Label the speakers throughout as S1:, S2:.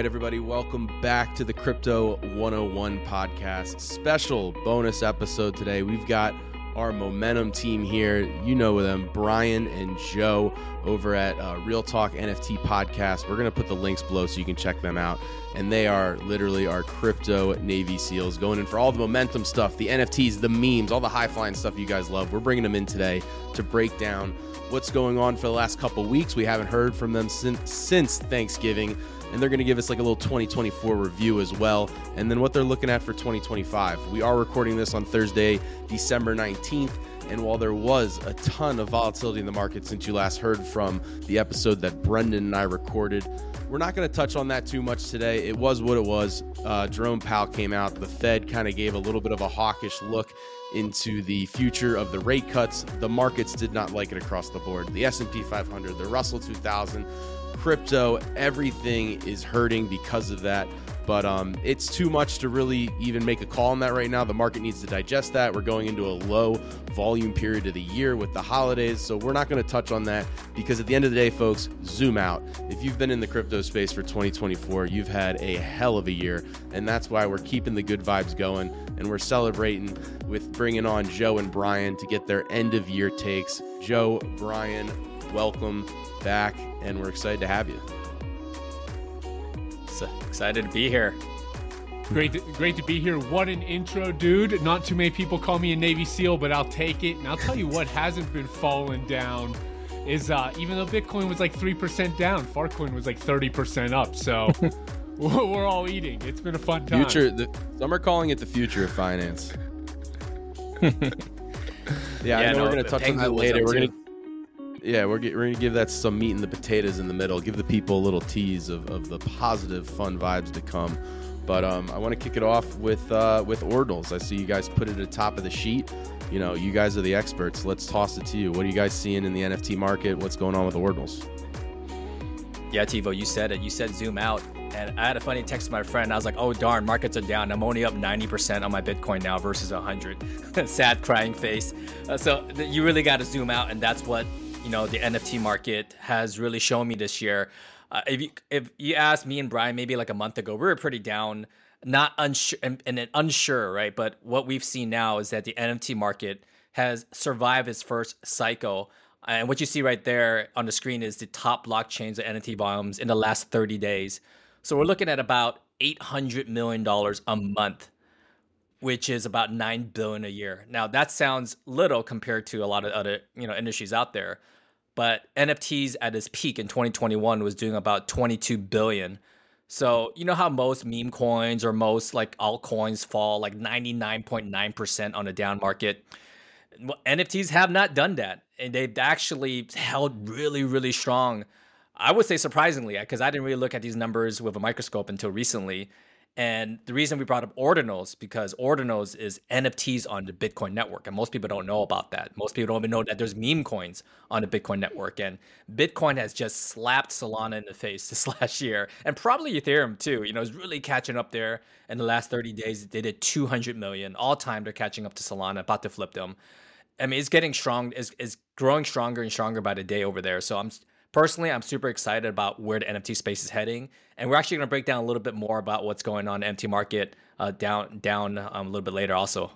S1: right, everybody, welcome back to the Crypto 101 podcast. Special bonus episode today. We've got our Momentum team here. You know them, Brian and Joe over at Real Talk NFT podcast. We're going to put the links below so you can check them out. And they are literally our crypto Navy SEALs, going in for all the momentum stuff, the NFTs, the memes, all the high-flying stuff you guys love. We're bringing them in today to break down what's going on for the last couple weeks. We haven't heard from them since Thanksgiving, and they're going to give us like a little 2024 review as well, and then what they're looking at for 2025. We are recording this on Thursday, December 19th, and while there was a ton of volatility in the market since you last heard from the episode that Brendan and I recorded, we're not going to touch on that too much today. It was what it was. Jerome Powell came out. The Fed kind of gave a little bit of a hawkish look into the future of the rate cuts. The markets did not like it across the board. The S&P 500, the Russell 2000, crypto, everything is hurting because of that. But it's too much to really even make a call on that right now. The market needs to digest that. We're going into a low volume period of the year with the holidays. So we're not going to touch on that because at the end of the day, folks, zoom out. If you've been in the crypto space for 2024, you've had a hell of a year. And that's why we're keeping the good vibes going. And we're celebrating with bringing on Joe and Brian to get their end of year takes. Joe, Brian, welcome back. And we're excited to have you.
S2: Excited to be here.
S3: Great to be here. What an intro, dude. Not too many people call me a Navy SEAL, but I'll take it. And I'll tell you what hasn't been falling down is even though Bitcoin was like 3% down, Farcoin was like 30% up. So we're all eating. It's been a fun time.
S1: Some are calling it the future of finance. I know we're going to touch on that later. We're going to give that some meat and the potatoes in the middle. Give the people a little tease of the positive, fun vibes to come. But I want to kick it off with ordinals. I see you guys put it at the top of the sheet. You know, you guys are the experts. Let's toss it to you. What are you guys seeing in the NFT market? What's going on with ordinals?
S2: Yeah, Tivo, you said it. You said zoom out. And I had a funny text to my friend. I was like, oh, darn, markets are down. I'm only up 90% on my Bitcoin now versus 100. Sad crying face. So you really got to zoom out. And that's what the NFT market has really shown me this year. If you asked me and Brian maybe like a month ago, we were pretty down, not unsure and unsure, right? But what we've seen now is that the NFT market has survived its first cycle. And what you see right there on the screen is the top blockchains of NFT volumes in the last 30 days. So we're looking at about $800 million a month, which is about $9 billion a year. Now that sounds little compared to a lot of other industries out there, but NFTs at its peak in 2021 was doing about 22 billion. So you know how most meme coins or most like altcoins fall like 99.9% on a down market? Well, NFTs have not done that, and they've actually held really, really strong. I would say surprisingly, because I didn't really look at these numbers with a microscope until recently. And the reason we brought up Ordinals, because Ordinals is NFTs on the Bitcoin network. And most people don't know about that. Most people don't even know that there's meme coins on the Bitcoin network. And Bitcoin has just slapped Solana in the face this last year. And probably Ethereum too. It's really catching up there. In the last 30 days, they did 200 million. All time, they're catching up to Solana, about to flip them. I mean, it's getting strong, it's growing stronger and stronger by the day over there. So Personally, I'm super excited about where the NFT space is heading, and we're actually going to break down a little bit more about what's going on in the NFT market down a little bit later also.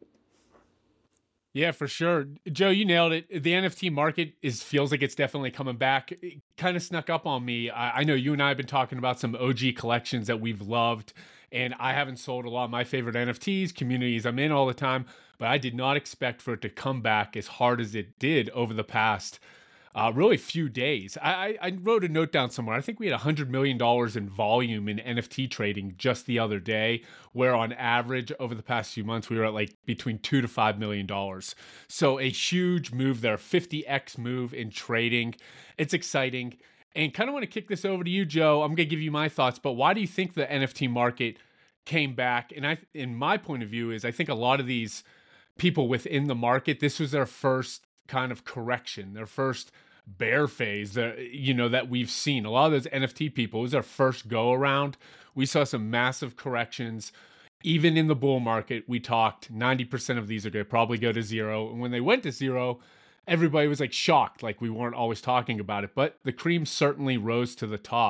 S3: Yeah, for sure. Joe, you nailed it. The NFT market feels like it's definitely coming back. It kind of snuck up on me. I know you and I have been talking about some OG collections that we've loved, and I haven't sold a lot of my favorite NFTs, communities I'm in all the time, but I did not expect for it to come back as hard as it did over the past really few days. I wrote a note down somewhere. I think we had $100 million in volume in NFT trading just the other day, where on average over the past few months, we were at like between $2 to $5 million. So a huge move there, 50x move in trading. It's exciting. And kind of want to kick this over to you, Joe. I'm going to give you my thoughts, but why do you think the NFT market came back? And in my point of view is I think a lot of these people within the market, this was their first kind of correction, their first bear phase that we've seen. A lot of those NFT people, it was their first go around. We saw some massive corrections. Even in the bull market, we talked 90% of these are going to probably go to zero. And when they went to zero, everybody was like shocked, like we weren't always talking about it. But the cream certainly rose to the top.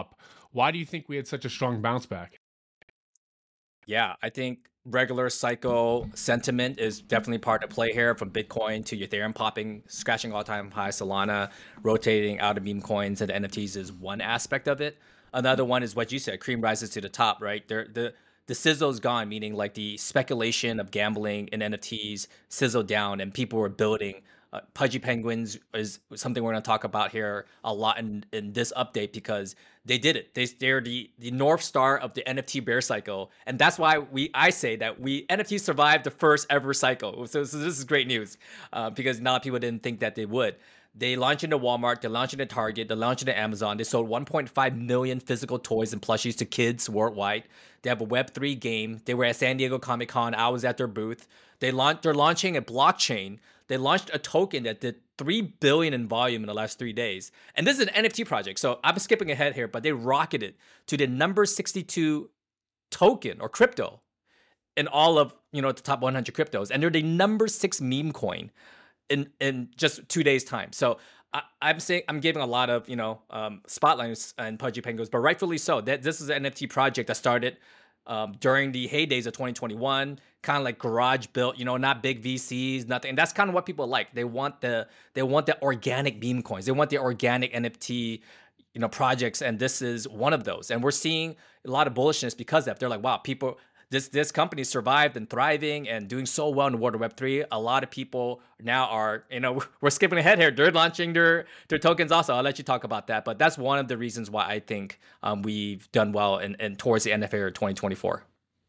S3: Why do you think we had such a strong bounce back?
S2: Yeah, I think regular cycle sentiment is definitely part of play here, from Bitcoin to Ethereum popping, scratching all-time high, Solana rotating out of meme coins and NFTs is one aspect of it. Another one is what you said, cream rises to the top, right? The sizzle is gone, meaning like the speculation of gambling in NFTs sizzled down and people were building. Pudgy Penguins is something we're going to talk about here a lot in this update, because they did it. They're the North Star of the NFT bear cycle. And that's why I say that NFTs survived the first ever cycle. So this is great news, because a lot of people didn't think that they would. They launched into Walmart, they launched into Target, they launched into Amazon. They sold 1.5 million physical toys and plushies to kids worldwide. They have a Web3 game. They were at San Diego Comic-Con. I was at their booth. They're launching a blockchain. They launched a token that did 3 billion in volume in the last 3 days. And this is an NFT project. So I'm skipping ahead here, but they rocketed to the number 62 token or crypto in all of, the top 100 cryptos. And they're the number 6 meme coin in just 2 days time. So I'm giving a lot of, spotlights and Pudgy Penguins, but rightfully so. This is an NFT project that started during the heydays of 2021, kind of like garage built, not big VCs, nothing. And that's kind of what people like. They want the organic meme coins. They want the organic NFT, projects. And this is one of those. And we're seeing a lot of bullishness because of that. They're like, wow, this company survived and thriving and doing so well in the world of Web3. A lot of people now are, we're skipping ahead here. They're launching their tokens also. I'll let you talk about that. But that's one of the reasons why I think we've done well and towards the end of 2024.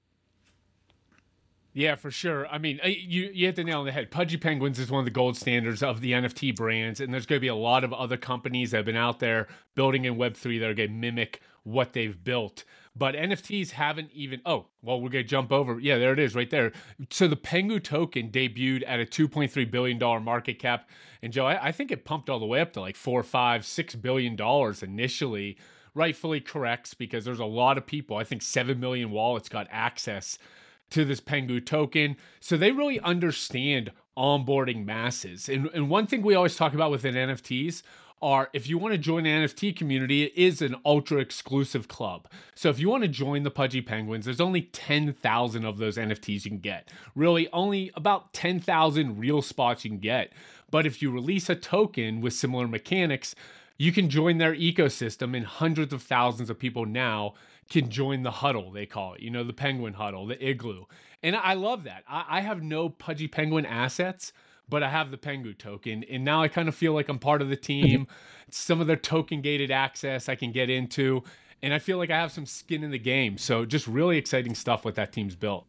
S3: Yeah, for sure. I mean, you hit the nail on the head. Pudgy Penguins is one of the gold standards of the NFT brands, and there's going to be a lot of other companies that have been out there building in Web3 that are going to mimic what they've built. But NFTs haven't even... Oh, well, we're going to jump over. Yeah, there it is right there. So the Pengu token debuted at a $2.3 billion market cap. And Joe, I think it pumped all the way up to like $4, $5, $6 billion initially. Rightfully correct, because there's a lot of people. I think 7 million wallets got access to this Pengu token. So they really understand onboarding masses. And one thing we always talk about within NFTs are, if you want to join an NFT community, it is an ultra exclusive club. So if you want to join the Pudgy Penguins, there's only 10,000 of those NFTs you can get. Really, only about 10,000 real spots you can get. But if you release a token with similar mechanics, you can join their ecosystem, and hundreds of thousands of people now can join the huddle, they call it, the Penguin huddle, the igloo. And I love that. I have no Pudgy Penguin assets, but I have the Pengu token, and now I kind of feel like I'm part of the team. Some of their token gated access I can get into, and I feel like I have some skin in the game. So just really exciting stuff what that team's built.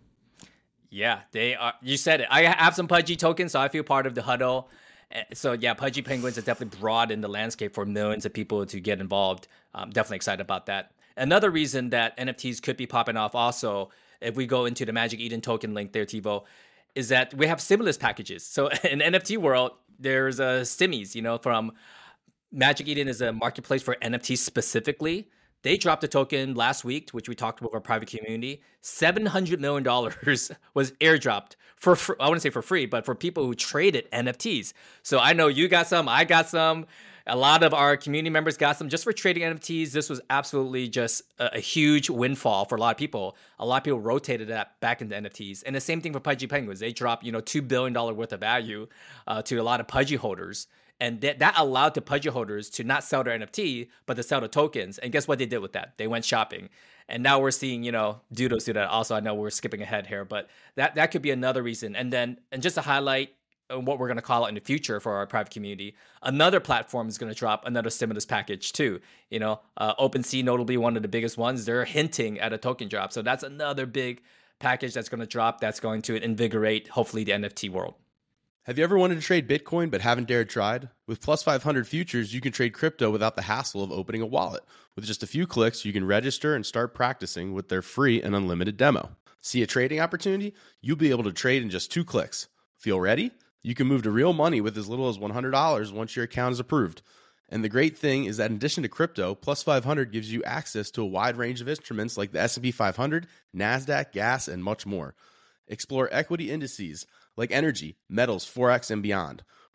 S2: Yeah, they are. You said it. I have some Pudgy tokens, so I feel part of the huddle. So yeah, Pudgy Penguins have definitely broadened the landscape for millions of people to get involved. I'm definitely excited about that. Another reason that NFTs could be popping off also, if we go into the Magic Eden token link there, Tivo, is that we have stimulus packages. So in NFT world, there's stimmies, from Magic Eden is a marketplace for NFTs specifically. They dropped a token last week, which we talked about our private community. $700 million was airdropped for I wouldn't say for free, but for people who traded NFTs. So I know you got some, I got some. A lot of our community members got some just for trading NFTs. This was absolutely just a huge windfall for a lot of people. A lot of people rotated that back into NFTs. And the same thing for Pudgy Penguins. They dropped, $2 billion worth of value to a lot of Pudgy holders. And that allowed the Pudgy holders to not sell their NFT, but to sell the tokens. And guess what they did with that? They went shopping. And now we're seeing, Doodles do that. Also, I know we're skipping ahead here, but that could be another reason. And just to highlight what we're going to call it in the future for our private community, another platform is going to drop another stimulus package too. OpenSea, notably one of the biggest ones, they're hinting at a token drop. So that's another big package that's going to drop. That's going to invigorate, hopefully, the NFT world.
S1: Have you ever wanted to trade Bitcoin but haven't dared tried? With Plus 500 Futures, you can trade crypto without the hassle of opening a wallet. With just a few clicks, you can register and start practicing with their free and unlimited demo. See a trading opportunity? You'll be able to trade in just 2 clicks. Feel ready? You can move to real money with as little as $100 once your account is approved. And the great thing is that in addition to crypto, Plus 500 gives you access to a wide range of instruments like the S&P 500, NASDAQ, gas, and much more. Explore equity indices like energy, metals, forex, and beyond.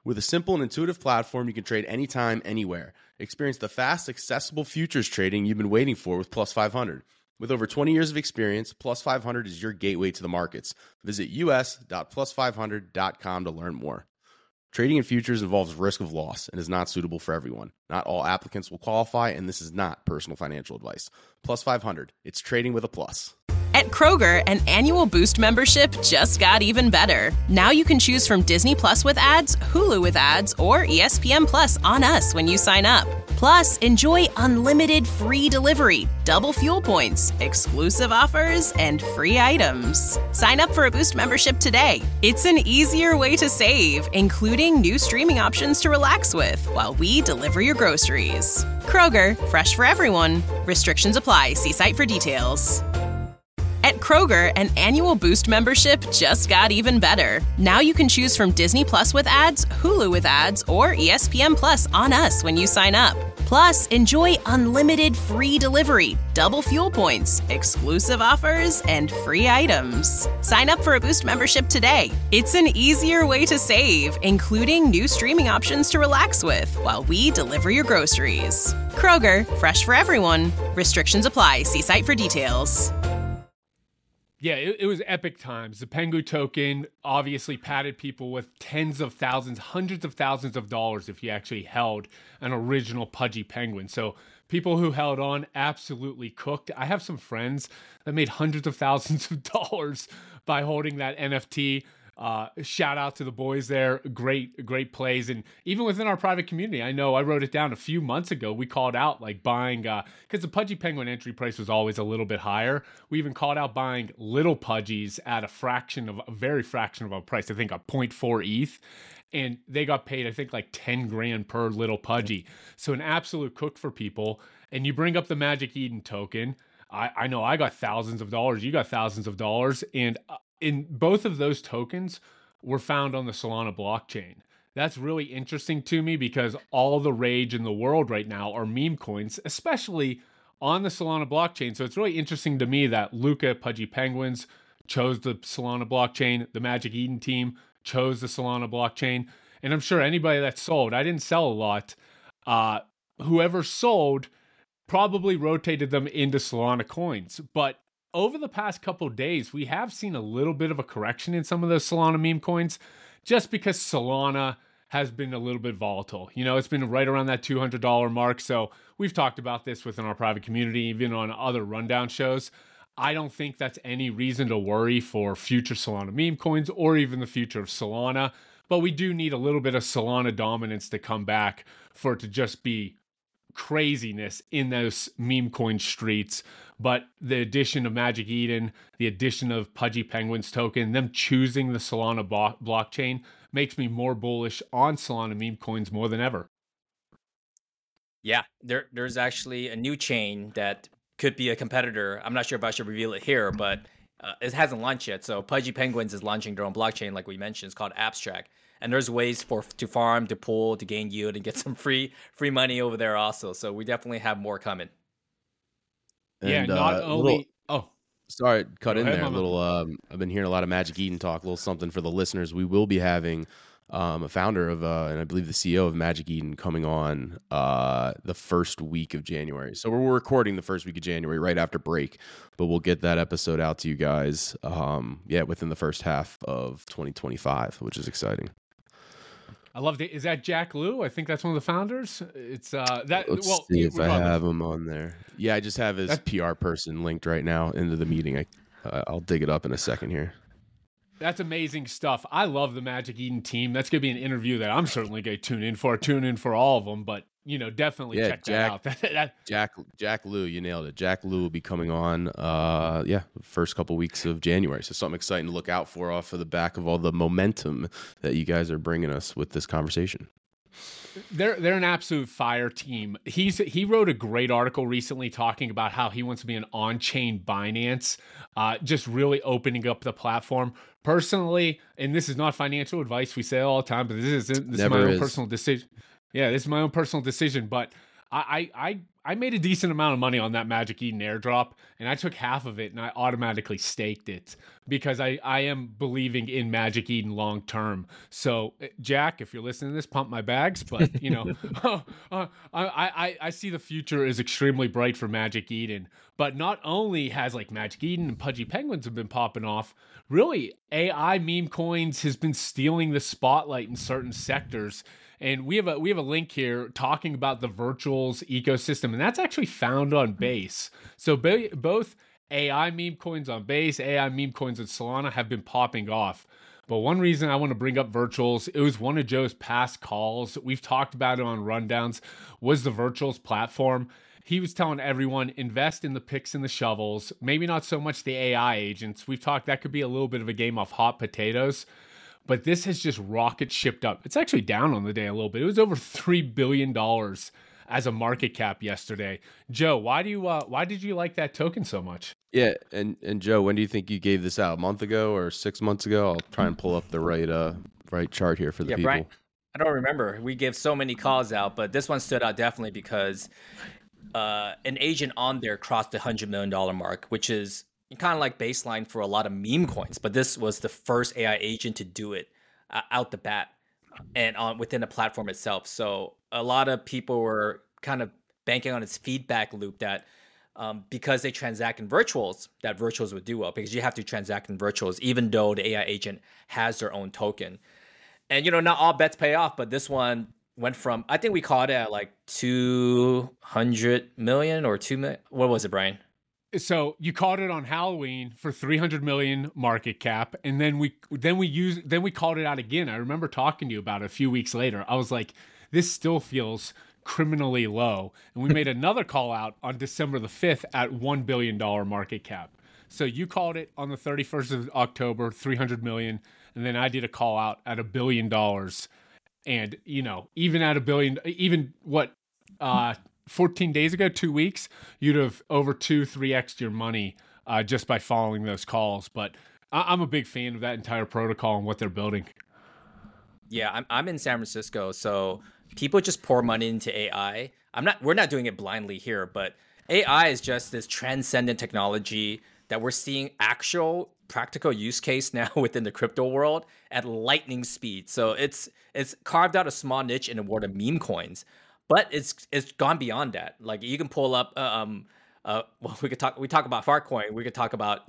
S1: With a simple and intuitive platform, you can trade anytime, anywhere. Experience the fast, accessible futures trading you've been waiting for with Plus 500. With over 20 years of experience, Plus 500 is your gateway to the markets. Visit us.plus500.com to learn more. Trading in futures involves risk of loss and is not suitable for everyone. Not all applicants will qualify, and this is not personal financial advice. Plus 500, it's trading with a plus.
S4: At Kroger, an annual Boost membership just got even better. Now you can choose from Disney Plus with ads, Hulu with ads, or ESPN Plus on us when you sign up. Plus, enjoy unlimited free delivery, double fuel points, exclusive offers, and free items. Sign up for a Boost membership today. It's an easier way to save, including new streaming options to relax with while we deliver your groceries. Kroger, fresh for everyone. Restrictions apply. See site for details. At Kroger, an annual Boost membership just got even better. Now you can choose from Disney Plus with ads, Hulu with ads, or ESPN Plus on us when you sign up. Plus, enjoy unlimited free delivery, double fuel points, exclusive offers, and free items. Sign up for a Boost membership today. It's an easier way to save, including new streaming options to relax with while we deliver your groceries. Kroger, fresh for everyone. Restrictions apply. See site for details.
S3: Yeah, it was epic times. The Pengu token obviously patted people with tens of thousands, hundreds of thousands of dollars if you actually held an original Pudgy Penguin. So people who held on absolutely cooked. I have some friends that made hundreds of thousands of dollars by holding that NFT. Shout out to the boys there. Great plays. And even within our private community, I know I wrote it down a few months ago. We called out like buying, because the Pudgy Penguin entry price was always a little bit higher. We even called out buying little Pudgies at a very fraction of a price. I think a 0.4 ETH. And they got paid, I think, like 10 grand per little Pudgy. So an absolute cook for people. And you bring up the Magic Eden token. I know I got thousands of dollars. You got thousands of dollars. And in both of those tokens were found on the Solana blockchain. That's really interesting to me because all the rage in the world right now are meme coins, especially on the Solana blockchain. So it's really interesting to me that Luca Pudgy Penguins chose the Solana blockchain. The Magic Eden team chose the Solana blockchain. And I'm sure anybody that sold, I didn't sell a lot, whoever sold probably rotated them into Solana coins. But over the past couple of days, we have seen a little bit of a correction in some of those Solana meme coins just because Solana has been a little bit volatile. You know, it's been right around that $200 mark. So we've talked about this within our private community, even on other rundown shows. I don't think that's any reason to worry for future Solana meme coins or even the future of Solana. But we do need a little bit of Solana dominance to come back for it to just be craziness in those meme coin streets. But the addition of Magic Eden, the addition of Pudgy Penguins token, them choosing the Solana blockchain makes me more bullish on Solana meme coins more than ever.
S2: Yeah, there's actually a new chain that could be a competitor. I'm not sure if I should reveal it here, but it hasn't launched yet. So Pudgy Penguins is launching their own blockchain, like we mentioned. It's called Abstract. And there's ways to farm, to pull, to gain yield, and get some free money over there also. So we definitely have more coming.
S1: And,
S3: not only...
S1: Sorry, cut in there
S3: Mama.
S1: a little. I've been hearing a lot of Magic Eden talk, a little something for the listeners. We will be having a founder of, and I believe the CEO of Magic Eden coming on the first week of January. So we're recording the first week of January right after break, but we'll get that episode out to you guys, within the first half of 2025, which is exciting.
S3: I love it. Is that Jack Liu? I think that's one of the founders. It's that.
S1: Let's
S3: well,
S1: see if I
S3: regardless.
S1: have him on there. Yeah, I just have his PR person linked right now into the meeting. I'll dig it up in a second here.
S3: That's amazing stuff. I love the Magic Eden team. That's going to be an interview that I'm certainly going to tune in for all of them. But definitely check that out.
S1: Jack Liu, you nailed it. Jack Liu will be coming on, first couple weeks of January. So something exciting to look out for off of the back of all the momentum that you guys are bringing us with this conversation.
S3: They're an absolute fire team. He wrote a great article recently talking about how he wants to be an on-chain Binance, just really opening up the platform. Personally, and this is not financial advice, we say it all the time, but this is my own personal decision. Yeah, this is my own personal decision, but I I made a decent amount of money on that Magic Eden airdrop, and I took half of it and I automatically staked it because I am believing in Magic Eden long term. So, Jack, if you're listening to this, pump my bags. But I see the future is extremely bright for Magic Eden. But not only has like Magic Eden and Pudgy Penguins have been popping off, really AI meme coins has been stealing the spotlight in certain sectors. And we have a link here talking about the Virtuals ecosystem, and that's actually found on Base. So both AI meme coins on Base, AI meme coins on Solana have been popping off. But one reason I want to bring up Virtuals, it was one of Joe's past calls. We've talked about it on rundowns, was the Virtuals platform. He was telling everyone, invest in the picks and the shovels, maybe not so much the AI agents. We've talked that could be a little bit of a game of hot potatoes. But this has just rocket shipped up. It's actually down on the day a little bit. It was over $3 billion as a market cap yesterday. Joe, why did you like that token so much?
S1: Yeah, and Joe, when do you think you gave this out? A month ago or 6 months ago? I'll try and pull up the right chart here for the people.
S2: Brian, I don't remember. We give so many calls out, but this one stood out definitely because an agent on there crossed the $100 million mark, which is kind of like baseline for a lot of meme coins, but this was the first AI agent to do it out the bat and within the platform itself. So a lot of people were kind of banking on its feedback loop that because they transact in Virtuals, that Virtuals would do well, because you have to transact in Virtuals even though the AI agent has their own token. And not all bets pay off, but this one went from, I think we called it at like 200 million or 2 million. What was it, Brian?
S3: So you called it on Halloween for 300 million market cap, and then we called it out again. I remember talking to you about it a few weeks later. I was like, this still feels criminally low, and we made another call out on December the 5th at $1 billion market cap. So you called it on the 31st of October, 300 million, and then I did a call out at $1 billion, and even at $1 billion, even what 14 days ago, 2 weeks, you'd have over 2-3x your money just by following those calls. But I'm a big fan of that entire protocol and what they're building.
S2: Yeah, I'm in San Francisco, so people just pour money into AI. We're not doing it blindly here, but AI is just this transcendent technology that we're seeing actual practical use case now within the crypto world at lightning speed. So it's carved out a small niche in the world of meme coins. But it's gone beyond that. Like you can pull up, we talk about Farcoin. We could talk about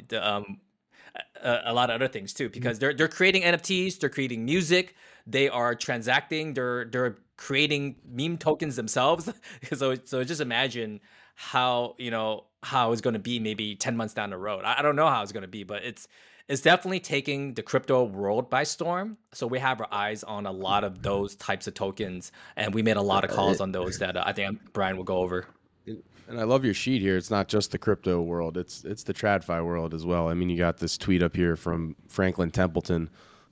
S2: a lot of other things too, because they're creating NFTs, they're creating music, they are transacting, they're creating meme tokens themselves. so just imagine how it's going to be maybe 10 months down the road. I don't know how it's going to be, but it's definitely taking the crypto world by storm. So we have our eyes on a lot of those types of tokens, and we made a lot of calls on those that I think Brian will go over.
S1: And I love your sheet here. It's not just the crypto world; it's the TradFi world as well. I mean, you got this tweet up here from Franklin Templeton.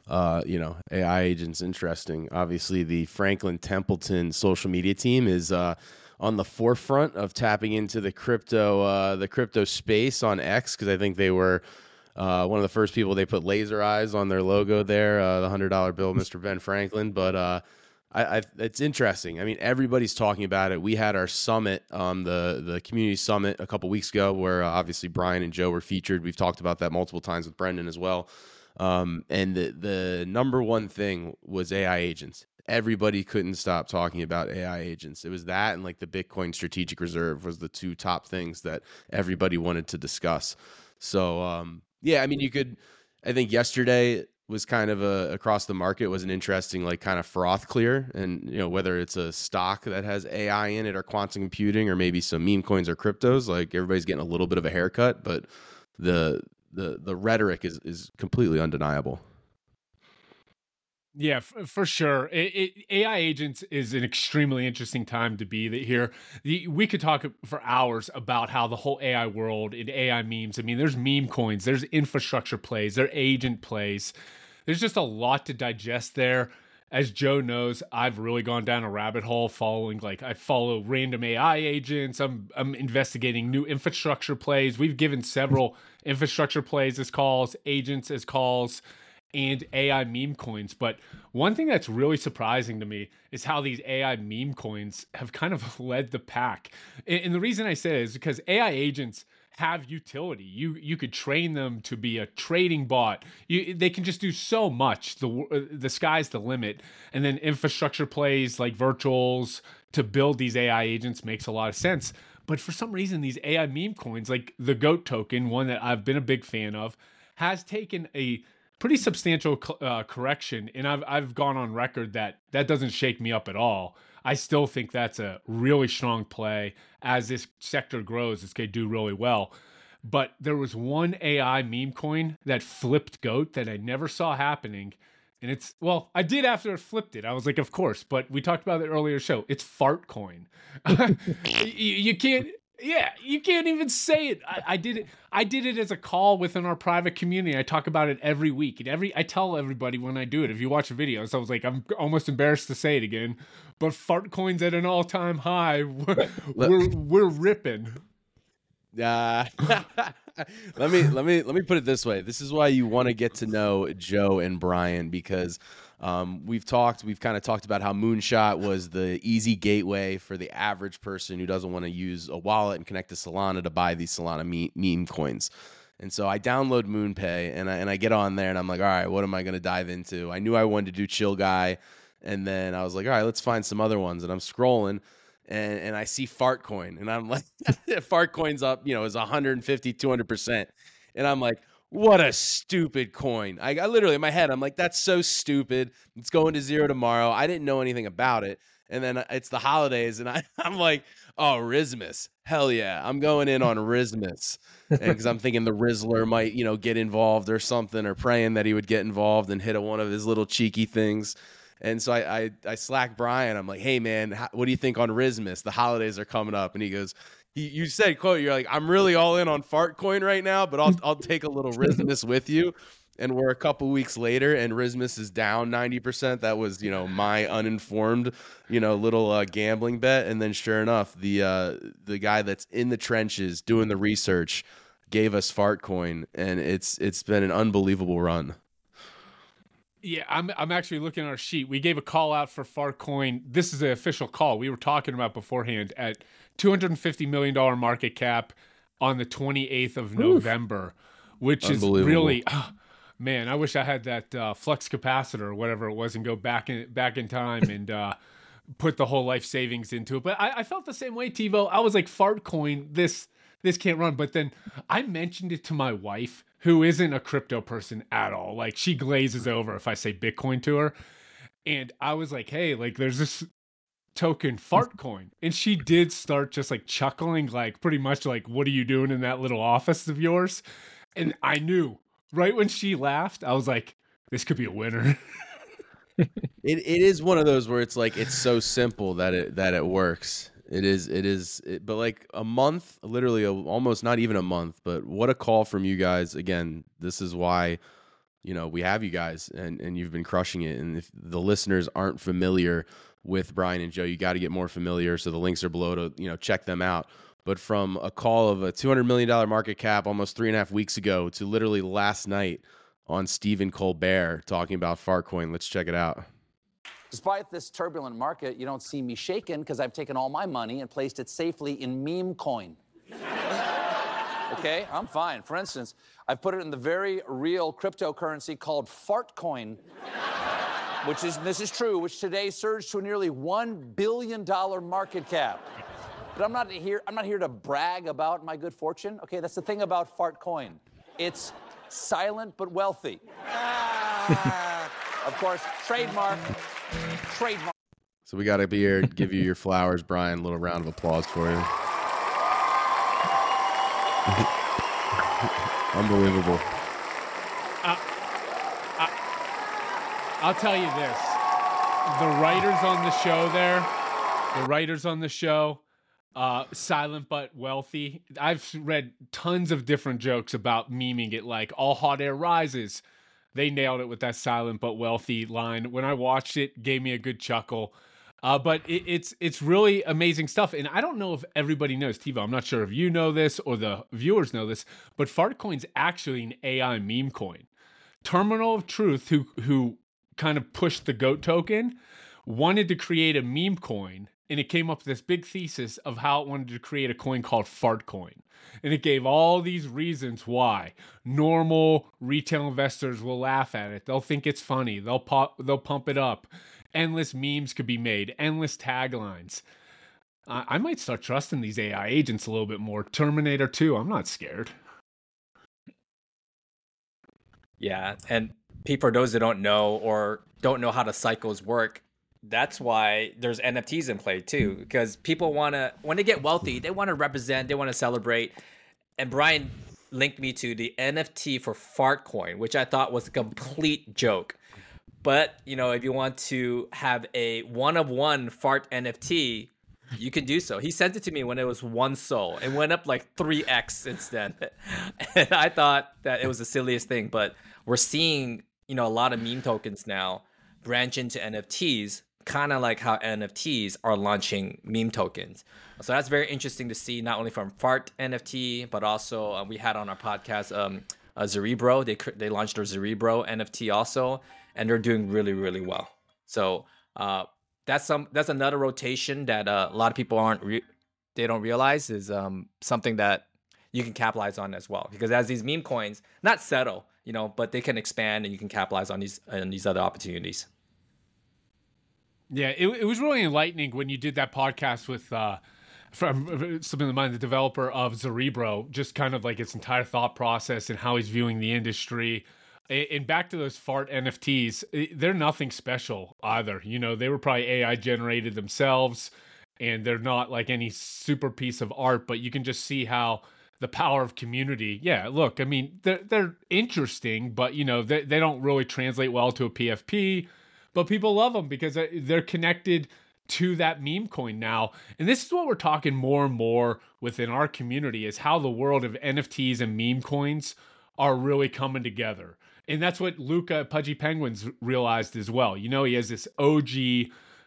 S1: AI agents, interesting. Obviously, the Franklin Templeton social media team is on the forefront of tapping into the crypto space on X, because I think they were one of the first people. They put laser eyes on their logo there, the $100 bill, Mr. Ben Franklin. But it's interesting. I mean, everybody's talking about it. We had our summit, the community summit a couple weeks ago, where obviously Brian and Joe were featured. We've talked about that multiple times with Brendan as well. And the number one thing was AI agents. Everybody couldn't stop talking about AI agents. It was that and like the Bitcoin strategic reserve was the two top things that everybody wanted to discuss. So, yeah, I mean, I think yesterday was kind of across the market was an interesting, like, kind of froth clear. And, whether it's a stock that has AI in it or quantum computing or maybe some meme coins or cryptos, like everybody's getting a little bit of a haircut, but the rhetoric is completely undeniable.
S3: Yeah, for sure. AI agents is an extremely interesting time to be here. We could talk for hours about how the whole AI world and AI memes, I mean, there's meme coins, there's infrastructure plays, there are agent plays. There's just a lot to digest there. As Joe knows, I've really gone down a rabbit hole I follow random AI agents. I'm investigating new infrastructure plays. We've given several infrastructure plays as calls, agents as calls. and AI meme coins. But one thing that's really surprising to me is how these AI meme coins have kind of led the pack. And the reason I say it is because AI agents have utility. You could train them to be a trading bot. They can just do so much. The sky's the limit. And then infrastructure plays like virtuals to build these AI agents makes a lot of sense. But for some reason, these AI meme coins, like the GOAT token, one that I've been a big fan of, has taken a pretty substantial correction. And I've gone on record that doesn't shake me up at all. I still think that's a really strong play. As this sector grows, it's going to do really well. But there was one AI meme coin that flipped GOAT that I never saw happening. And it's, well, I did after it flipped it. I was like, of course, but we talked about it earlier show. It's Fart Coin. You can't, yeah, you can't even say it. I did it. I did it as a call within our private community. I talk about it every week. And I tell everybody when I do it, if you watch the videos, I was like, I'm almost embarrassed to say it again, but Fart Coin's at an all-time high. We're ripping.
S1: Let me put it this way. This is why you want to get to know Joe and Brian, because we've kind of talked about how Moonshot was the easy gateway for the average person who doesn't want to use a wallet and connect to Solana to buy these Solana meme coins. And so I download MoonPay and I get on there and I'm like, all right, what am I going to dive into? I knew I wanted to do Chill Guy, and then I was like, all right, let's find some other ones. And I'm scrolling. And I see Fart Coin, and I'm like, Fart Coin's up, is 150, 200%. And I'm like, what a stupid coin. I literally in my head, I'm like, that's so stupid. It's going to zero tomorrow. I didn't know anything about it. And then it's the holidays, and I'm like, oh, Rismus. Hell yeah. I'm going in on Rismus. Because I'm thinking the Rizzler might, get involved or something, or praying that he would get involved and hit one of his little cheeky things. And so I slack Brian. I'm like, hey, man, what do you think on Rismus? The holidays are coming up. And he goes, you said, quote, you're like, I'm really all in on Fart Coin right now, but I'll take a little Rismus with you. And we're a couple weeks later, and Rismus is down 90%. That was, my uninformed, little gambling bet. And then sure enough, the guy that's in the trenches doing the research gave us Fart Coin. And it's been an unbelievable run.
S3: Yeah, I'm actually looking at our sheet. We gave a call out for Fart Coin. This is an official call. We were talking about beforehand at $250 million market cap on the 28th of November, which is really, man, I wish I had that flux capacitor or whatever it was and go back in time and put the whole life savings into it. But I felt the same way, TiVo. I was like, Fart Coin, this can't run. But then I mentioned it to my wife, who isn't a crypto person at all. Like, she glazes over if I say Bitcoin to her. And I was like, hey, like, there's this token Fart Coin. And she did start just like chuckling, like pretty much like, what are you doing in that little office of yours? And I knew right when she laughed, I was like, this could be a winner.
S1: It is one of those where it's like, it's so simple that it works. It is, but like a month, literally almost not even a month, but what a call from you guys. Again, this is why, we have you guys and you've been crushing it. And if the listeners aren't familiar with Brian and Joe, you got to get more familiar. So the links are below to, check them out. But from a call of a $200 million market cap almost 3.5 weeks ago to literally last night on Stephen Colbert talking about Fart Coin, let's check it out.
S5: Despite this turbulent market, you don't see me shaken because I've taken all my money and placed it safely in meme coin. Okay, I'm fine. For instance, I've put it in the very real cryptocurrency called Fart Coin, this is true, which today surged to a nearly $1 billion market cap. But I'm not here to brag about my good fortune. Okay, that's the thing about Fart Coin. It's silent but wealthy. Of course, trademark.
S1: So we got to be here to give you your flowers, Brian. A little round of applause for you. Unbelievable.
S3: I'll tell you this. The writers on the show, silent but wealthy. I've read tons of different jokes about memeing it, like all hot air rises. They nailed it with that silent but wealthy line. When I watched it, gave me a good chuckle. But it's really amazing stuff. And I don't know if everybody knows, TiVo, I'm not sure if you know this or the viewers know this, but Fart Coin's actually an AI meme coin. Terminal of Truth, who kind of pushed the GOAT token, wanted to create a meme coin, and it came up with this big thesis of how it wanted to create a coin called Fartcoin. And it gave all these reasons why. Normal retail investors will laugh at it. They'll think it's funny. They'll pump it up. Endless memes could be made. Endless taglines. I might start trusting these AI agents a little bit more. Terminator 2, I'm not scared.
S2: Yeah, and people, for those that don't know or don't know how the cycles work, that's why there's NFTs in play too. Because people want to, when they get wealthy, they want to represent, they want to celebrate. And Brian linked me to the NFT for Fartcoin, which I thought was a complete joke. But, you know, if you want to have a one-of-one fart NFT, you can do so. He sent it to me when it was 1 SOL. It went up like 3x since then. And I thought that it was the silliest thing. But we're seeing, you know, a lot of meme tokens now branch into NFTs, kind of like how NFTs are launching meme tokens. So that's very interesting to see, not only from Fart NFT, but also we had on our podcast Cerebro. They launched their Cerebro NFT also, and they're doing really, really well. So that's another rotation that a lot of people they don't realize is something that you can capitalize on as well. Because as these meme coins not settle, you know, but they can expand, and you can capitalize on these other opportunities.
S3: Yeah, it was really enlightening when you did that podcast with from something in mind, the developer of Cerebro, just kind of like its entire thought process and how he's viewing the industry. And back to those fart NFTs, they're nothing special either. You know, they were probably AI generated themselves, and they're not like any super piece of art, but you can just see how the power of community. Yeah, look, I mean, they're interesting, but you know, they don't really translate well to a PFP, but people love them because they're connected to that meme coin now. And this is what we're talking more and more within our community, is how the world of NFTs and meme coins are really coming together. And that's what Luca at Pudgy Penguins realized as well. You know, he has this OG,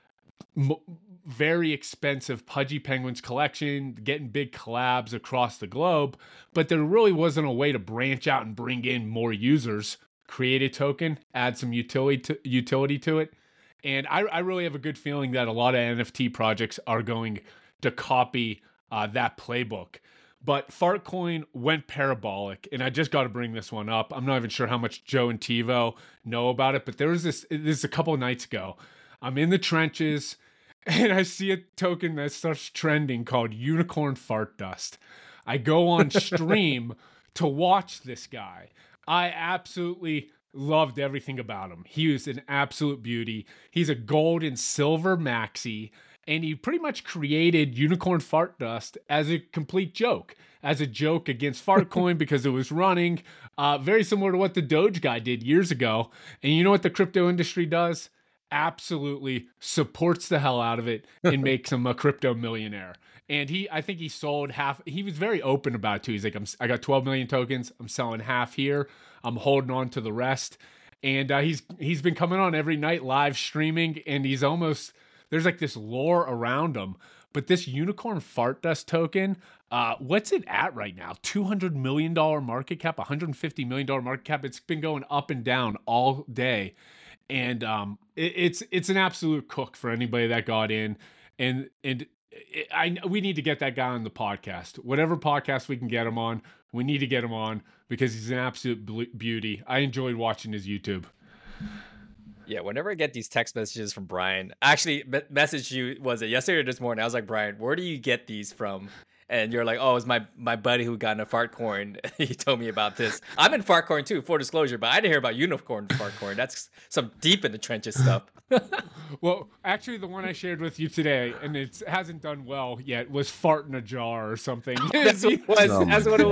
S3: very expensive Pudgy Penguins collection, getting big collabs across the globe, but there really wasn't a way to branch out and bring in more users, create a token, add some utility to it. And I really have a good feeling that a lot of NFT projects are going to copy that playbook. But Fartcoin went parabolic, and I just got to bring this one up. I'm not even sure how much Joe and TiVo know about it, but there was this a couple of nights ago. I'm in the trenches, and I see a token that starts trending called Unicorn Fart Dust. I go on stream to watch this guy. I absolutely loved everything about him. He was an absolute beauty. He's a gold and silver maxi, and he pretty much created Unicorn Fart Dust as a complete joke, as a joke against Fartcoin because it was running, very similar to what the Doge guy did years ago. And you know what the crypto industry does? Absolutely supports the hell out of it and makes him a crypto millionaire. And I think he sold half. He was very open about it too. He's like, I got 12 million tokens. I'm selling half here. I'm holding on to the rest. And he's been coming on every night live streaming, and there's like this lore around him. But this Unicorn Fart Dust token, what's it at right now? $200 million market cap, $150 million market cap. It's been going up and down all day. And it's an absolute cook for anybody that got in. And we need to get that guy on the podcast. Whatever podcast we can get him on, we need to get him on because he's an absolute beauty. I enjoyed watching his YouTube.
S2: Yeah, whenever I get these text messages from Brian, I actually messaged you, was it yesterday or this morning? I was like, Brian, where do you get these from? And you're like, oh, it's my buddy who got into Fartcoin. He told me about this. I'm in Fartcoin too, full disclosure, but I didn't hear about Unicorn Fartcoin. That's some deep in the trenches stuff.
S3: Well, actually, the one I shared with you today, and it hasn't done well yet, was Fart in a Jar or something.
S2: That's what it was. That's what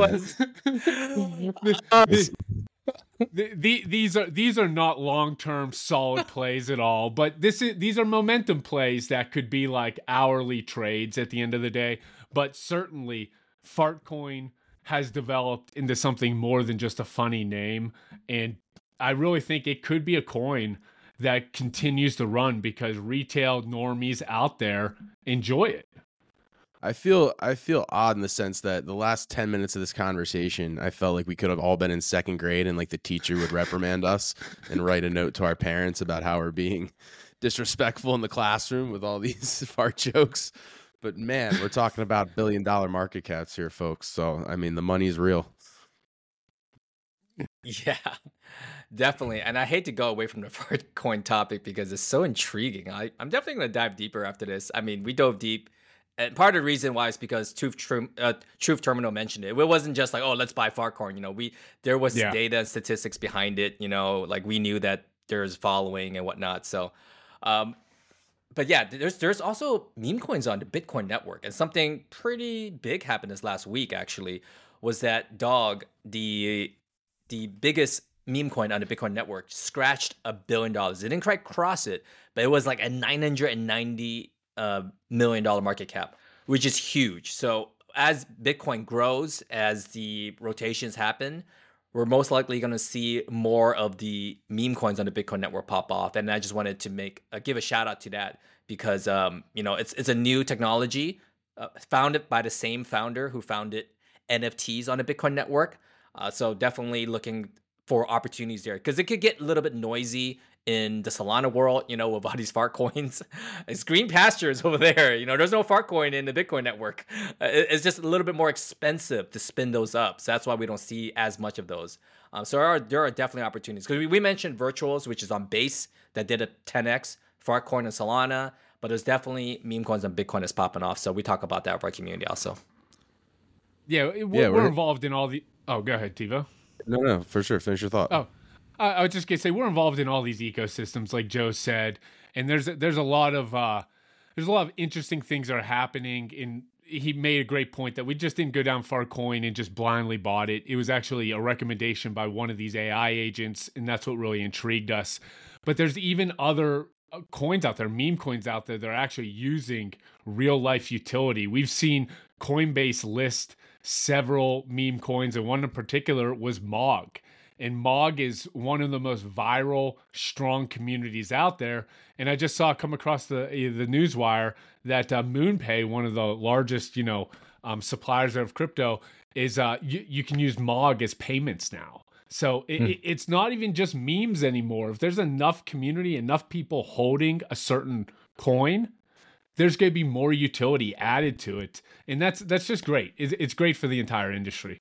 S2: it was.
S3: These are not long-term solid plays at all, but these are momentum plays that could be like hourly trades at the end of the day. But certainly, Fartcoin has developed into something more than just a funny name, and I really think it could be a coin that continues to run because retail normies out there enjoy it.
S1: I feel odd in the sense that the last 10 minutes of this conversation, I felt like we could have all been in second grade and like the teacher would reprimand us and write a note to our parents about how we're being disrespectful in the classroom with all these fart jokes. But man, we're talking about $1 billion market caps here, folks. So, I mean, the money's real.
S2: Yeah, definitely. And I hate to go away from the fart coin topic because it's so intriguing. I'm definitely going to dive deeper after this. I mean, we dove deep. And part of the reason why is because Truth Terminal mentioned it. It wasn't just like, oh, let's buy Fartcoin. There was data and statistics behind it. Like we knew that there's following and whatnot. So, but yeah, there's also meme coins on the Bitcoin network, and something pretty big happened this last week. Actually, was that Dog, the biggest meme coin on the Bitcoin network, scratched $1 billion. It didn't quite cross it, but it was like a $990 million market cap, which is huge. So as Bitcoin grows, as the rotations happen, we're most likely going to see more of the meme coins on the Bitcoin network pop off. And I just wanted to give a shout out to that because it's a new technology founded by the same founder who founded NFTs on the Bitcoin network. So definitely looking for opportunities there because it could get a little bit noisy in the Solana world, with all these fart coins. It's green pastures over there. There's no fart coin in the Bitcoin network. It's just a little bit more expensive to spin those up. So that's why we don't see as much of those. So there are definitely opportunities. Because we mentioned Virtuals, which is on Base, that did a 10x, fart coin and Solana. But there's definitely meme coins on Bitcoin that's popping off. So we talk about that with our community also.
S3: Yeah, we're involved in all the... Oh, go ahead, Tivo.
S1: No, for sure. Finish your thought.
S3: Oh, I was just gonna say we're involved in all these ecosystems, like Joe said, and there's a lot of interesting things that are happening. And he made a great point that we just didn't go down Fartcoin and just blindly bought it. It was actually a recommendation by one of these AI agents, and that's what really intrigued us. But there's even other coins out there, meme coins out there that are actually using real life utility. We've seen Coinbase list several meme coins, and one in particular was MOG. And MOG is one of the most viral, strong communities out there. And I just saw come across the newswire that MoonPay, one of the largest, suppliers of crypto, is you can use MOG as payments now. So it's not even just memes anymore. If there's enough community, enough people holding a certain coin, there's going to be more utility added to it. And that's just great. It's great for the entire industry.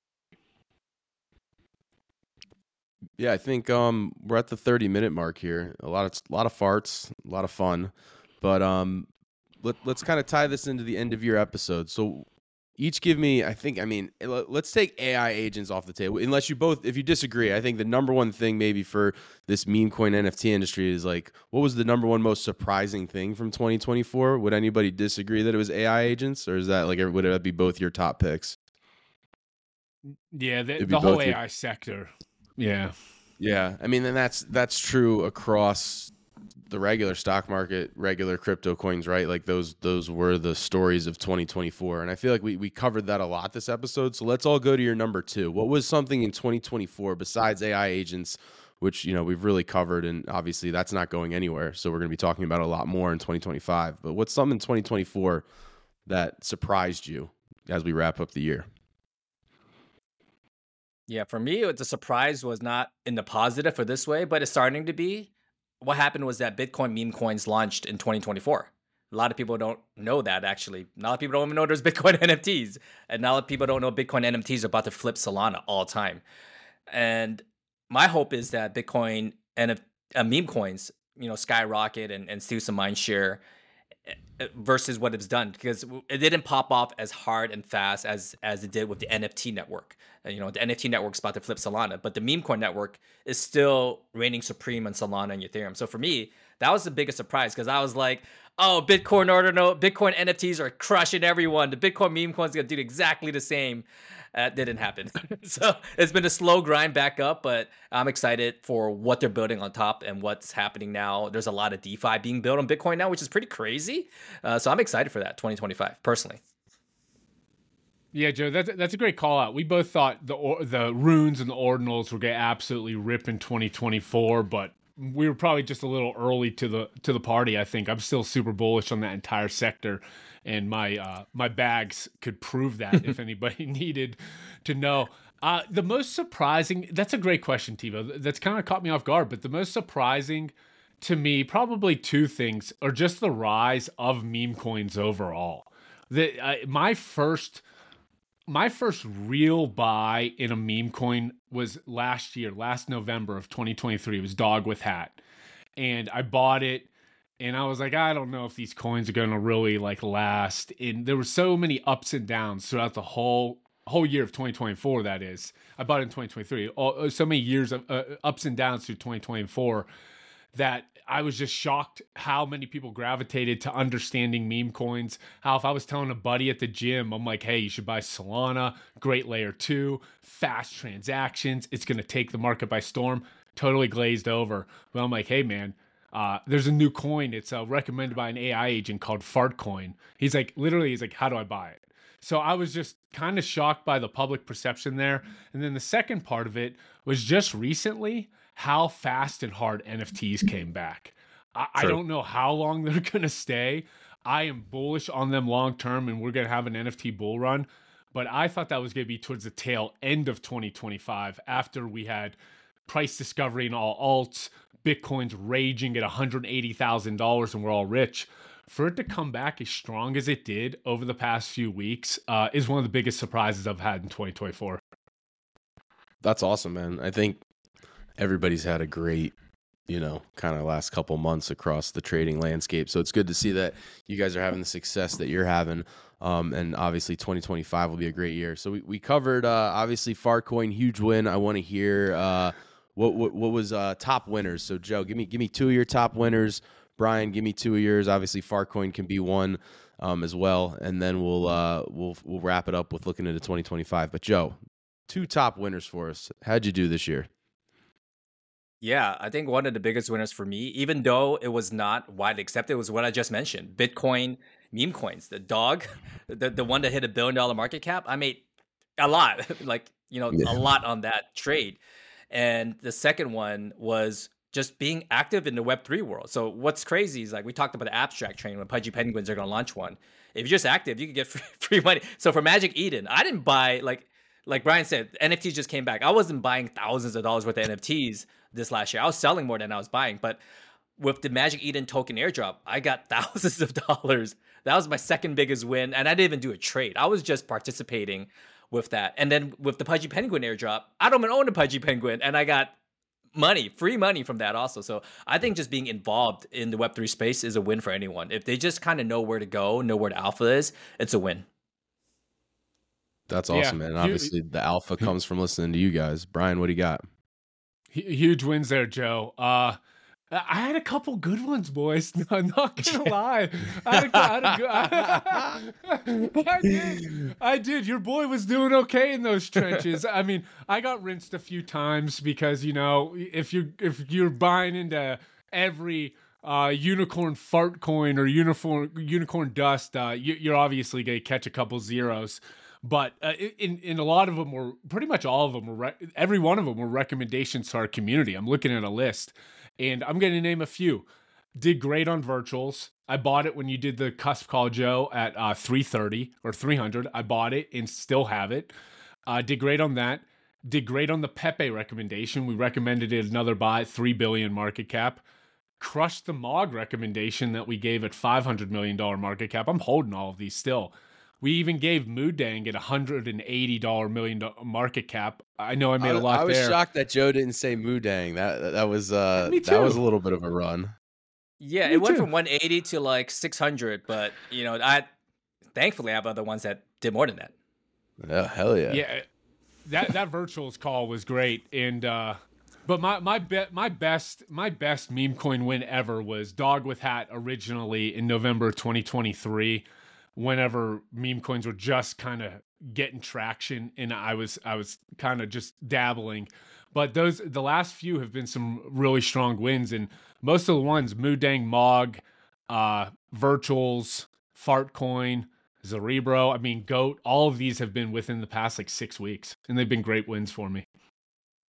S1: Yeah, I think we're at the 30-minute mark here. A lot of farts, a lot of fun, but let's kind of tie this into the end of your episode. So each give me, let's take AI agents off the table. Unless if you disagree, I think the number one thing maybe for this meme coin NFT industry is like, what was the number one most surprising thing from 2024? Would anybody disagree that it was AI agents, or is that would it be both your top picks?
S3: Yeah, the whole AI sector. Yeah.
S1: I mean, and that's true across the regular stock market, regular crypto coins, right? Like those were the stories of 2024. And I feel like we covered that a lot this episode. So let's all go to your number two. What was something in 2024 besides AI agents, which, we've really covered, and obviously that's not going anywhere. So we're going to be talking about a lot more in 2025. But what's something in 2024 that surprised you as we wrap up the year?
S2: Yeah, for me, the surprise was not in the positive for this way, but it's starting to be. What happened was that Bitcoin meme coins launched in 2024. A lot of people don't know that, actually. A lot of people don't even know there's Bitcoin NFTs. And a lot of people don't know Bitcoin NFTs are about to flip Solana all the time. And my hope is that Bitcoin and meme coins, skyrocket and steal some mind share versus what it's done, because it didn't pop off as hard and fast as it did with the NFT network. The NFT network's about to flip Solana, but the meme coin network is still reigning supreme on Solana and Ethereum. So for me, that was the biggest surprise, because I was like, oh, Bitcoin NFTs are crushing everyone. The Bitcoin meme coin's gonna do exactly the same. Didn't happen. So it's been a slow grind back up, but I'm excited for what they're building on top and what's happening now. There's a lot of DeFi being built on Bitcoin now, which is pretty crazy. So I'm excited for that 2025, personally.
S3: Yeah, Joe, that's a great call out. We both thought the runes and the ordinals were going to absolutely rip in 2024, but we were probably just a little early to the party. I think I'm still super bullish on that entire sector, and my bags could prove that if anybody needed to know. The most surprising, that's a great question, Tivo. That's kind of caught me off guard, but the most surprising to me, probably two things, are just the rise of meme coins overall. My first real buy in a meme coin was last November of 2023. It was Dog with Hat. And I bought it and I was like, I don't know if these coins are going to really like last. And there were so many ups and downs throughout the whole year of 2024. That is, I bought it in 2023. So many years of ups and downs through 2024 that I was just shocked how many people gravitated to understanding meme coins. How if I was telling a buddy at the gym, I'm like, hey, you should buy Solana, great layer 2, fast transactions. It's going to take the market by storm. Totally glazed over. But I'm like, hey, man, there's a new coin. It's recommended by an AI agent called Fartcoin. He's like, how do I buy it? So I was just kind of shocked by the public perception there. And then the second part of it was just recently how fast and hard NFTs came back. I don't know how long they're going to stay. I am bullish on them long term, and we're going to have an NFT bull run. But I thought that was going to be towards the tail end of 2025 after we had price discovery in all alts, Bitcoin's raging at $180,000, and we're all rich. For it to come back as strong as it did over the past few weeks is one of the biggest surprises I've had in 2024.
S1: That's awesome, man. I think everybody's had a great, kind of last couple months across the trading landscape. So it's good to see that you guys are having the success that you're having. And obviously 2025 will be a great year. So we covered, obviously Fartcoin, huge win. I want to hear what was top winners. So Joe, give me 2 of your top winners. Brian, give me 2 of yours. Obviously Fartcoin can be one as well. And then we'll wrap it up with looking into 2025. But Joe, 2 top winners for us. How'd you do this year?
S2: Yeah, I think one of the biggest winners for me, even though it was not widely accepted, was what I just mentioned. Bitcoin meme coins. The dog, the one that hit $1 billion market cap, I made a lot, a lot on that trade. And the second one was just being active in the Web3 world. So what's crazy is we talked about the abstract train when Pudgy Penguins are going to launch one. If you're just active, you can get free money. So for Magic Eden, I didn't buy, like Brian said, NFTs just came back. I wasn't buying thousands of dollars worth of NFTs this last year. I was selling more than I was buying. But with the Magic Eden token airdrop, I got thousands of dollars. That was my second biggest win. And I didn't even do a trade. I was just participating with that. And then with the Pudgy Penguin airdrop, I don't even own a Pudgy Penguin. And I got free money from that also. So I think just being involved in the Web3 space is a win for anyone. If they just kind of know where to go, know where the alpha is, it's a win.
S1: That's awesome, man. Obviously, the alpha comes from listening to you guys. Brian, what do you got?
S3: Huge wins there, Joe. I had a couple good ones, boys. No, I'm not gonna lie. I did. Your boy was doing okay in those trenches. I mean, I got rinsed a few times because if you're buying into every unicorn fart coin or unicorn dust, you're obviously gonna catch a couple zeros. But in a lot of them were, pretty much all of them were, every one of them were recommendations to our community. I'm looking at a list, and I'm going to name a few. Did great on virtuals. I bought it when you did the cusp call, Joe, at 330 or 300. I bought it and still have it. Did great on that. Did great on the Pepe recommendation. We recommended it another buy, 3 billion market cap. Crushed the MOG recommendation that we gave at $500 million market cap. I'm holding all of these still. We even gave Moodang at $180 million market cap. I know I made a lot there.
S1: I was shocked that Joe didn't say Moodang. That was that was a little bit of a run.
S2: Yeah, it went from 180 to 600, but I thankfully have other ones that did more than that.
S1: Yeah, hell yeah.
S3: Yeah, that virtuals call was great, and but my best meme coin win ever was Dog with Hat originally in November 2023. Whenever meme coins were just kind of getting traction, and I was kind of just dabbling, but the last few have been some really strong wins, and most of the ones, Moodang, MOG, virtuals, Fartcoin, Cerebro, I mean Goat, all of these have been within the past 6 weeks, and they've been great wins for me.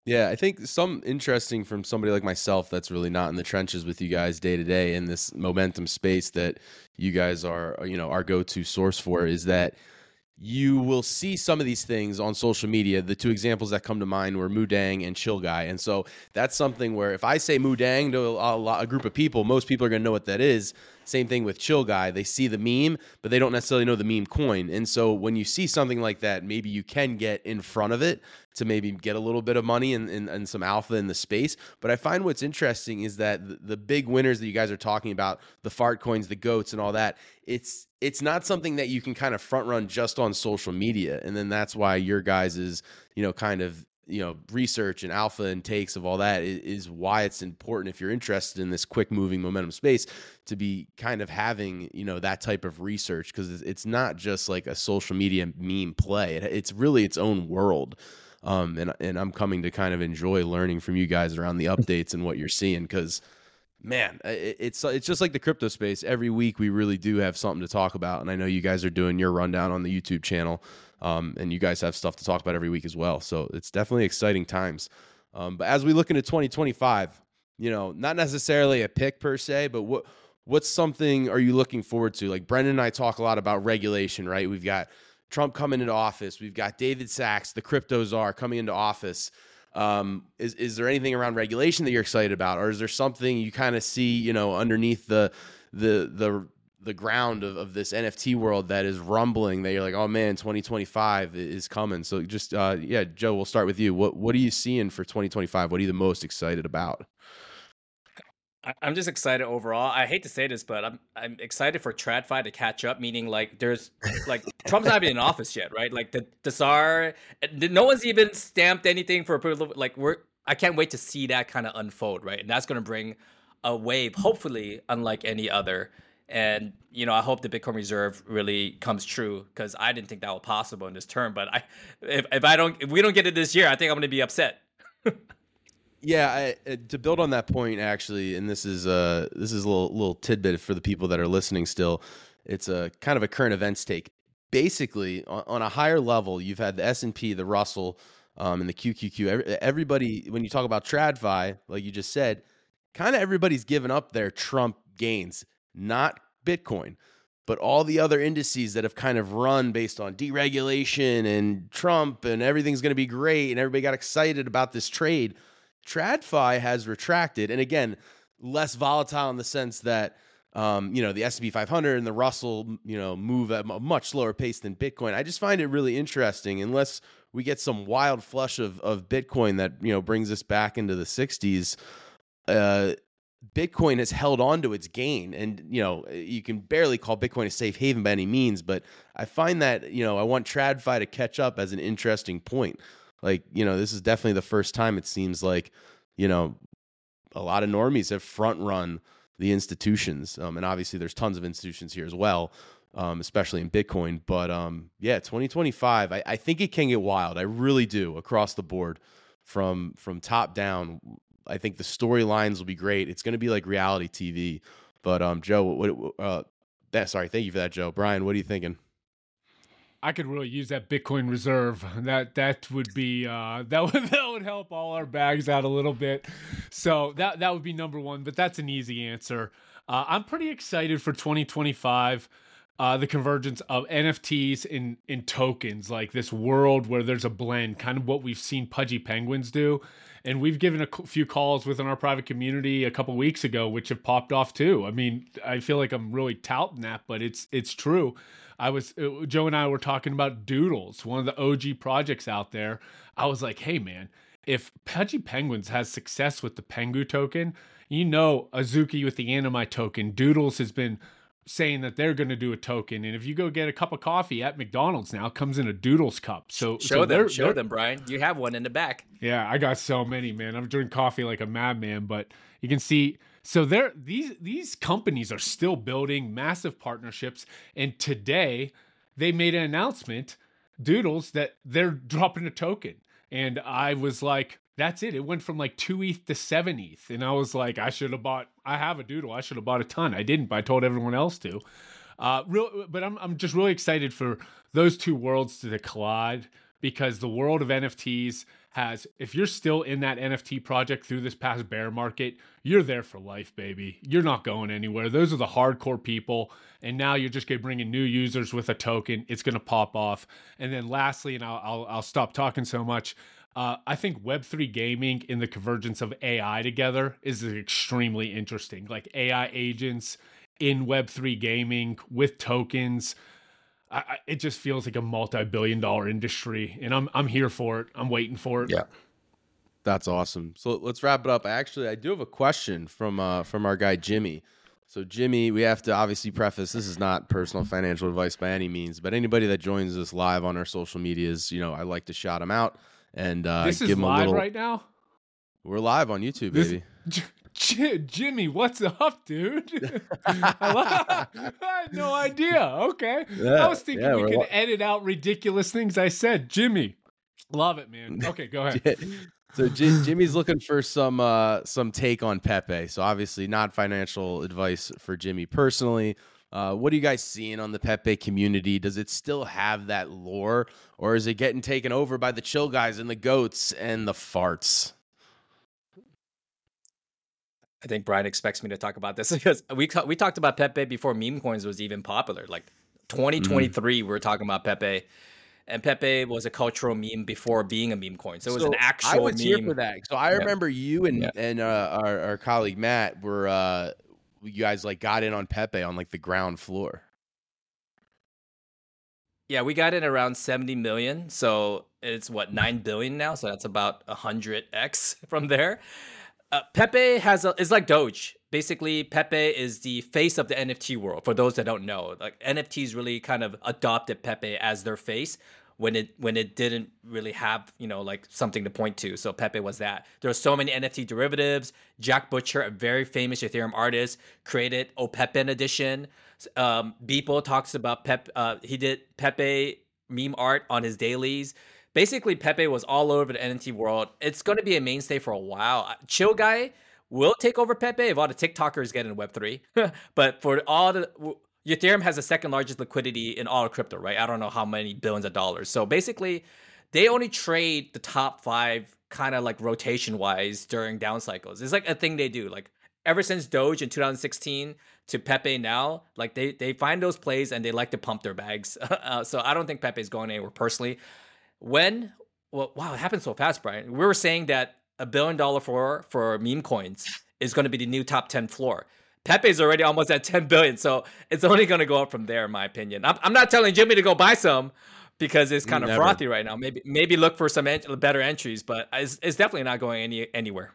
S1: Yeah, I think some interesting from somebody like myself that's really not in the trenches with you guys day to day in this momentum space that you guys are, our go-to source for is that you will see some of these things on social media. The two examples that come to mind were Mudang and Chill Guy. And so that's something where if I say Mudang to a group of people, most people are going to know what that is. Same thing with Chill Guy. They see the meme, but they don't necessarily know the meme coin. And so when you see something like that, maybe you can get in front of it to maybe get a little bit of money and some alpha in the space. But I find what's interesting is that the big winners that you guys are talking about, the fart coins, the goats and all that, it's not something that you can kind of front run just on social media. And then that's why your guys is, kind of, research and alpha and takes of all that is why it's important if you're interested in this quick moving momentum space to be kind of having, that type of research, because it's not just like a social media meme play. It's really its own world. And I'm coming to kind of enjoy learning from you guys around the updates and what you're seeing, because man, it's just like the crypto space. Every week we really do have something to talk about, and I know you guys are doing your rundown on the YouTube channel, and you guys have stuff to talk about every week as well. So it's definitely exciting times. But as we look into 2025, not necessarily a pick per se, but what's something are you looking forward to? Like Brendan and I talk a lot about regulation, right? We've got Trump coming into office. We've got David Sachs, the crypto czar, coming into office. Is there anything around regulation that you're excited about, or is there something you kind of see, underneath the ground of this NFT world that is rumbling that you're like, oh man, 2025 is coming? So just, Joe, we'll start with you. What are you seeing for 2025? What are you the most excited about?
S2: I'm just excited overall. I hate to say this, but I'm excited for TradFi to catch up. Meaning, like, there's like Trump's not even in office yet, right? Like the czar, no one's even stamped anything for approval. Like I can't wait to see that kind of unfold, right? And that's going to bring a wave, hopefully, unlike any other. And I hope the Bitcoin Reserve really comes true, because I didn't think that was possible in this term. But if we don't get it this year, I think I'm going to be upset.
S1: Yeah, to build on that point, actually, and this is a little tidbit for the people that are listening still. It's a kind of a current events take. Basically, on a higher level, you've had the S&P, the Russell, and the QQQ. Everybody, when you talk about TradFi, like you just said, kind of everybody's given up their Trump gains, not Bitcoin, but all the other indices that have kind of run based on deregulation and Trump and everything's going to be great and everybody got excited about this trade. TradFi has retracted, and again, less volatile in the sense that, the S&P 500 and the Russell, move at a much slower pace than Bitcoin. I just find it really interesting, unless we get some wild flush of Bitcoin that, brings us back into the 60s. Bitcoin has held on to its gain, and, you can barely call Bitcoin a safe haven by any means, but I find that, I want TradFi to catch up as an interesting point. Like, this is definitely the first time it seems like, a lot of normies have front run the institutions. And obviously there's tons of institutions here as well, especially in Bitcoin. But 2025, I think it can get wild. I really do, across the board from top down. I think the storylines will be great. It's going to be like reality TV. But Joe, thank you for that, Joe. Brian, what are you thinking?
S3: I could really use that Bitcoin Reserve. That would be that would help all our bags out a little bit. So that would be number one. But that's an easy answer. I'm pretty excited for 2025. The convergence of NFTs in tokens, like this world where there's a blend, kind of what we've seen Pudgy Penguins do. And we've given a few calls within our private community a couple weeks ago, which have popped off too. I mean, I feel like I'm really touting that, but it's true. Joe and I were talking about Doodles, one of the OG projects out there. I was like, hey man, if Pudgy Penguins has success with the Pengu token, Azuki with the Animi token, Doodles has been saying that they're going to do a token. And if you go get a cup of coffee at McDonald's now, it comes in a Doodles cup. So
S2: show them, Brian. You have one in the back.
S3: Yeah, I got so many, man. I'm drinking coffee like a madman, but you can see. So these companies are still building massive partnerships. And today they made an announcement, Doodles, that they're dropping a token. And I was like, that's it. It went from like 2 ETH to 7 ETH. And I was like, I have a Doodle. I should have bought a ton. I didn't, but I told everyone else to. But I'm just really excited for those two worlds to collide, because the world of NFTs has, if you're still in that NFT project through this past bear market, you're there for life, baby. You're not going anywhere. Those are the hardcore people. And now you're just going to bring in new users with a token. It's going to pop off. And then lastly, and I'll stop talking so much, I think Web3 gaming in the convergence of AI together is extremely interesting. Like AI agents in Web3 gaming with tokens. It just feels like a multi-billion-dollar industry, and I'm here for it. I'm waiting for it.
S1: Yeah, that's awesome. So let's wrap it up. I do have a question from our guy Jimmy. So Jimmy, we have to obviously preface, this is not personal financial advice by any means, but anybody that joins us live on our social medias, I like to shout them out and
S3: this
S1: give
S3: is
S1: them a
S3: live
S1: little.
S3: Right now.
S1: We're live on YouTube, baby.
S3: Jimmy, what's up, dude? I had no idea. Okay. I was thinking we could edit out ridiculous things I said. Jimmy, love it, man. Okay, go ahead.
S1: So Jimmy's looking for some take on Pepe. So obviously not financial advice for Jimmy personally. What are you guys seeing on the Pepe community? Does it still have that lore, or is it getting taken over by the chill guys and the goats and the farts?
S2: I think Brian expects me to talk about this because we talked about Pepe before meme coins was even popular. Like 2023, we were talking about Pepe, and Pepe was a cultural meme before being a meme coin. So it was an actual meme. I was
S1: here for that. So I remember you and our colleague Matt were you guys like got in on Pepe on like the ground floor.
S2: Yeah, we got in around 70 million. So it's 9 billion now. So that's about 100x from there. Pepe is like Doge. Basically, Pepe is the face of the NFT world. For those that don't know, like NFTs really kind of adopted Pepe as their face when it didn't really have like something to point to. So Pepe was that. There are so many NFT derivatives. Jack Butcher, a very famous Ethereum artist, created OPEPEN edition. Beeple talks about he did Pepe meme art on his dailies. Basically, Pepe was all over the NFT world. It's going to be a mainstay for a while. Chill Guy will take over Pepe if all the TikTokers get in Web3. But for all Ethereum has the second largest liquidity in all of crypto, right? I don't know how many billions of dollars. So basically, they only trade the top 5 kind of like rotation-wise during down cycles. It's like a thing they do. Like ever since Doge in 2016 to Pepe now, like they find those plays and they like to pump their bags. So I don't think Pepe's going anywhere personally. Wow, it happened so fast, Brian. We were saying that $1 billion floor for meme coins is going to be the new top 10 floor. Pepe's already almost at 10 billion, so it's only going to go up from there, in my opinion. I'm not telling Jimmy to go buy some because it's kind of frothy right now. Maybe look for some better entries, but it's definitely not going anywhere.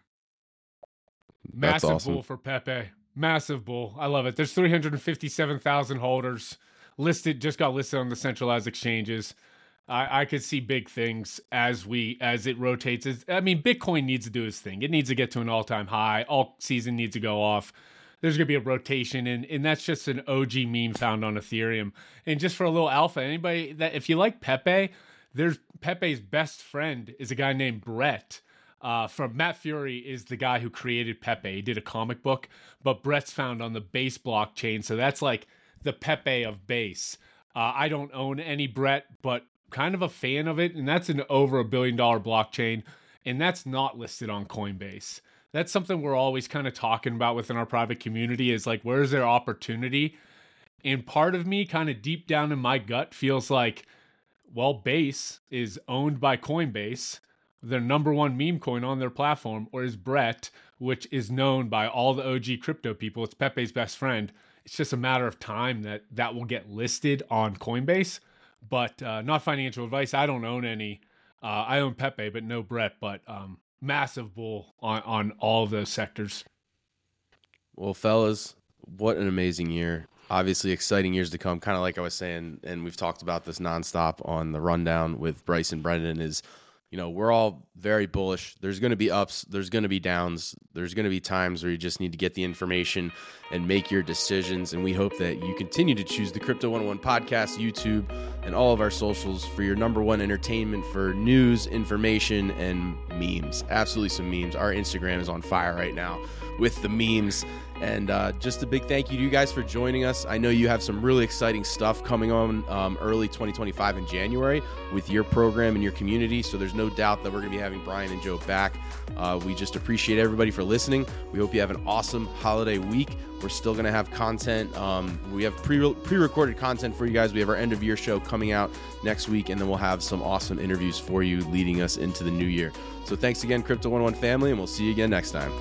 S3: Massive
S1: awesome.
S3: bull for Pepe. Massive bull. I love it. There's 357,000 holders just got listed on the centralized exchanges. I could see big things as it rotates. Bitcoin needs to do its thing. It needs to get to an all-time high. All season needs to go off. There's going to be a rotation, and that's just an OG meme found on Ethereum. And just for a little alpha, anybody that if you like Pepe, Pepe's best friend is a guy named Brett. From Matt Fury is the guy who created Pepe. He did a comic book, but Brett's found on the Base blockchain, so that's like the Pepe of Base. I don't own any Brett, but kind of a fan of it, and that's an over $1 billion blockchain, and that's not listed on Coinbase. That's something we're always kind of talking about within our private community is like, where's their opportunity? And part of me kind of deep down in my gut feels like, well, Base is owned by Coinbase, their number one meme coin on their platform, or is Brett, which is known by all the OG crypto people. It's Pepe's best friend. It's just a matter of time that will get listed on Coinbase. But not financial advice. I don't own any. I own Pepe, but no Brett. But massive bull on all of those sectors.
S1: Well, fellas, what an amazing year. Obviously, exciting years to come. Kind of like I was saying, and we've talked about this nonstop on the rundown with Bryce and Brendan is, we're all very bullish. There's going to be ups. There's going to be downs. There's going to be times where you just need to get the information and make your decisions. And we hope that you continue to choose the Crypto 101 podcast, YouTube, and all of our socials for your number one entertainment for news, information, and memes. Absolutely some memes. Our Instagram is on fire right now with the memes. And just a big thank you to you guys for joining us. I know you have some really exciting stuff coming on early 2025 in January with your program and your community. So there's no doubt that we're going to be having Brian and Joe back. We just appreciate everybody for listening. We hope you have an awesome holiday week. We're still going to have content. We have pre-recorded content for you guys. We have our end of year show coming out next week, and then we'll have some awesome interviews for you leading us into the new year. So thanks again, Crypto 101 family, and we'll see you again next time.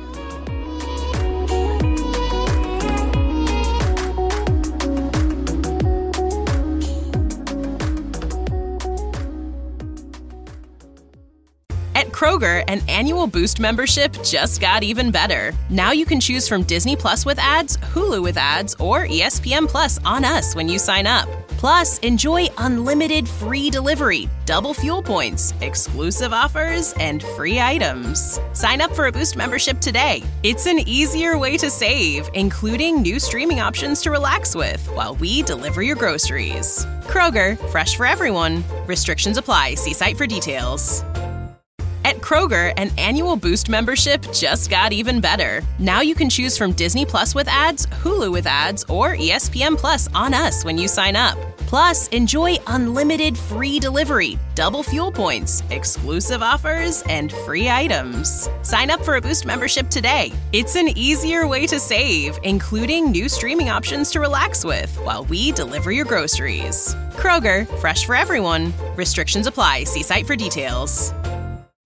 S4: At Kroger, an annual Boost membership just got even better. Now you can choose from Disney Plus with ads, Hulu with ads, or ESPN Plus on us when you sign up. Plus, enjoy unlimited free delivery, double fuel points, exclusive offers, and free items. Sign up for a Boost membership today. It's an easier way to save, including new streaming options to relax with while we deliver your groceries. Kroger, fresh for everyone. Restrictions apply. See site for details. At Kroger, an annual Boost membership just got even better. Now you can choose from Disney Plus with ads, Hulu with ads, or ESPN Plus on us when you sign up. Plus, enjoy unlimited free delivery, double fuel points, exclusive offers, and free items. Sign up for a Boost membership today. It's an easier way to save, including new streaming options to relax with while we deliver your groceries. Kroger, fresh for everyone. Restrictions apply. See site for details.